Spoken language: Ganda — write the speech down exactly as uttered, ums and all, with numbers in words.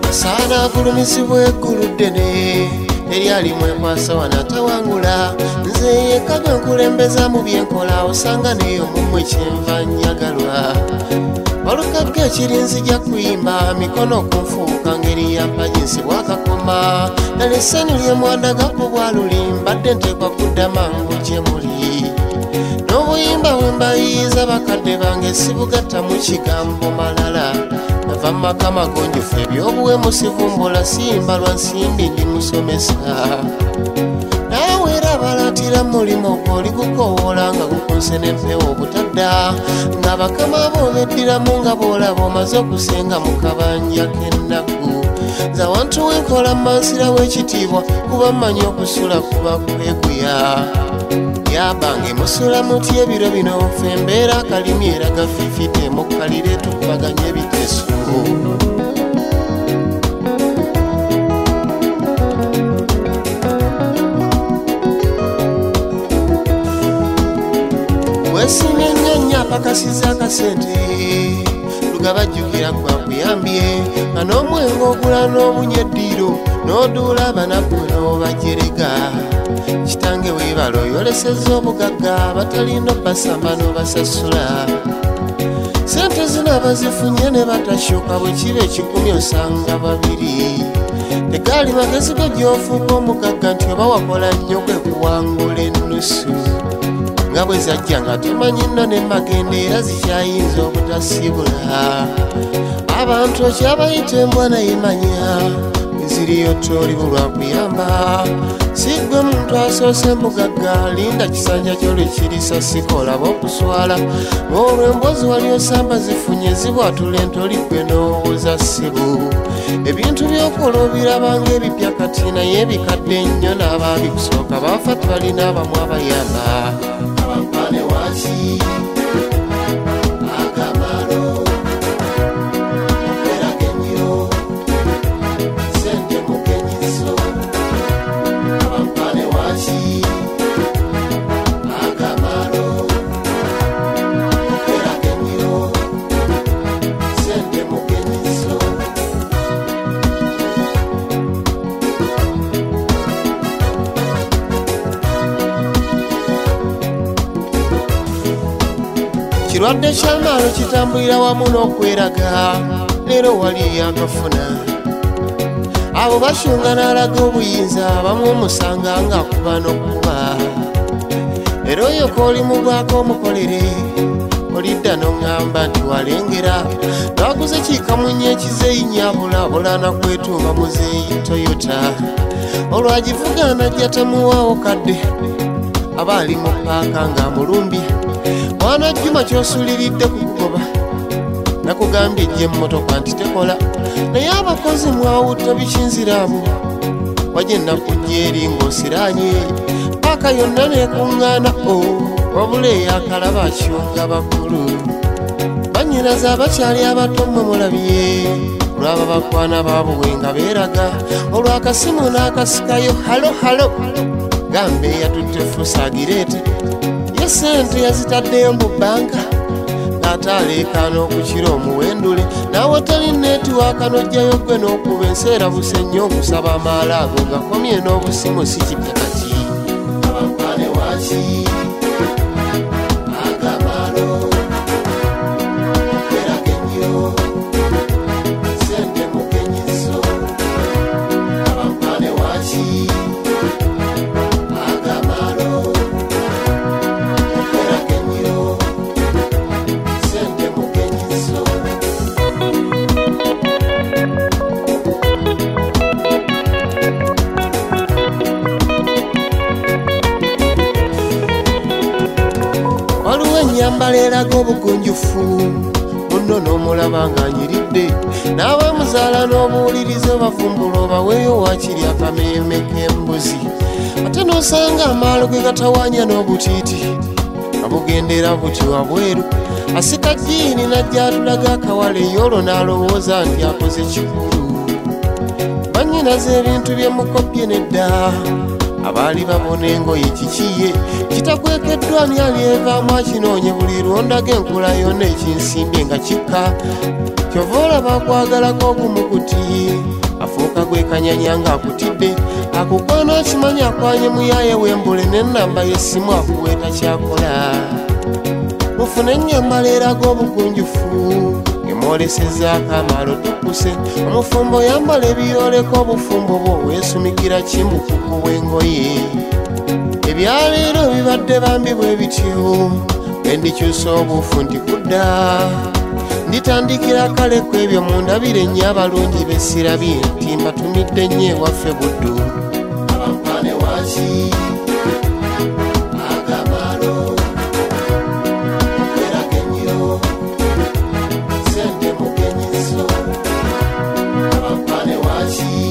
Sana gulumisibwe eggulu ddene eryali mwekwasa wanatawangula nze yekka gwe nkulembeza mu byenkola osanga neyo mumwe kyenva nyagalwa olukagge ekirinzija kuyimba mikono kunfuuka ngeri ya mpajinsi bwakakoma nali essanyu lyemwandagako bwaluli mbadde nteekwa kudda mangu gye muli n'obuyimba bwe mbayiiza bakadde bange sibugatta mu kigambo malala nava maka magonjufu ebyobuwemu sivumbula simba lwa nsimbi ndi musomesa naawe era balatira mulimu gw'oli gukowoola nga gukunse n'empewo obutadda nga bakama bo beddiramu nga bw'olaba omaze okusenga mu kabanja k'ennaku nze awantu wenkola mansira w'ekitiibwa kuba mmanyi okusula kuba kweguya yabange musula muti ebiro bino ffe embeera akalimi era gafiifite mukkalire tukubaganya ebiteeso wesimye ennyanya pakasiza akasente lugabajjukira gwakuyambye nga n'omwengo ogula n'obunyeddiro n'oduula abanaku n'obajerega kitange weebala oyolesezza obugagga batalina obbasamba n'obasasula sente zino bazifunye ne batashuka bwe kiba ekikumi osanga babiri tegaali magezi go gy'ofuuka omugagga nti oba wakola nnyo kwe kuwangula ennusu nga bwe zajja nga tomanyi nno ne magende era zikyayinza obutasibula abantu okyabayita embwa nayimanya ziriyo tolibu lwa kuyamba sigwe muntu asoose mugagga linda kisanja kyolwe kirisa sikolaba okuswala olwo emboozi wali osamba zifunye zibwatula entoligwe n'owooza sibu ebintu by'okola obirabanga ebipya kati naye ebikadde ennyo n'abaabikusooka baafa twalina abamu abayamba abampane waki akamalo kirwadde kyamaalo kitambulira wamu n'okweraga leero wali yakafuna abo basunga n'alaga obuyinza abamu omusanga ng'akuba n'okuba era oyo kooli mugwako omukolere olidda n'oŋŋamba nti walengera n'aguze kikamunye ekizeeyi nyaabulabula nakwetuuma muzeeyi toyota olwagivuga najja tamuwaawo kadde aba ali mu paaka ng'amulumbye mwana Juma kyosuliridde kukugoba nakugambye ejje emmotoka nti tekola naye abakozi mwawutta bikinziraamu wajje nakujja eri ng'osiranye paaka yonna neekuŋŋaana o wabula eyakalaba akyonga bakulu bannyinaza abakyali abato mmwe mulabye olwaba bakwana baabuwe nga beeraga olw'akasimu n'akasikayo halo halo gambe eyatutte fuusa agireete ye sente yazitaddeyo mu bbanka ng'ate aleekaana okukira omuwendule naawe otali neetiwaaka n'ojjayo gwe n'okuba enseera buse nnyo okusaba amaala ago gakomye n'obusimu si kipya kati abampane waki akamalo eraga ennyo sente mukenyiso abampane waki ennyambala eraga obugunjufu munno n'omulaba ng'anyiridde n'abamuzaala n'obuwulirize bavumbula obaweeyo waakiri akameeme k'embuzi ate n'osanga amaalo ge gatawaanya n'obutiiti abugendera buti wabweru asika jjiini najja atulaga akawala ey'olwo n'alowooza nti akoze kikulu bannyinaze ebintu bye mukopye nedda abaali babona engoye kikiye kitakwekeddwa myali evaamu akinoonye buli lwondaga enkula yonna ekinsimbye nga kikka kyova olaba akwagalako ogumukuti afuuka gwekanyanya ng'akutidde akukwana akimanyi akwanye muyaye w'embule n'ennamba y'essimu akuweeta kyakola mufune ennyambala eraga obugunjufu emwolesezaako amaalo tukkuse omufumbo yambala ebiyooleko obufumbo bwo weesumikira kimbukuku bw'engoye ebyaleero bibadde bambi bwe bityo endikyusa obuufu nti kudda nditandikira kale ku ebyo mundabire nnyo abalungi b'essirabye nti mbatumidde nnyo ewaffe buddu abampane waki agamaalo okweraga ennyo sente mugenyizo abampane waki